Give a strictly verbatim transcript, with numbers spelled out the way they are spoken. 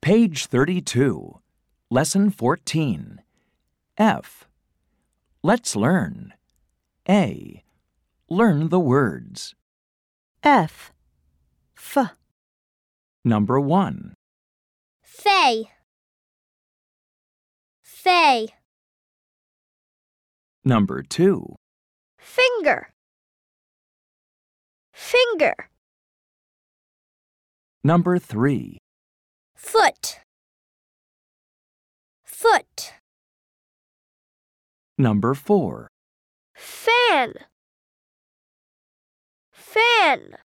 Page thirty-two, Lesson fourteen. F. Let's learn. A. Learn the words. F. F. Number one. Fay. Fay. Number two. Finger. Finger. Number three. Foot. Foot. Number four. Fan. Fan.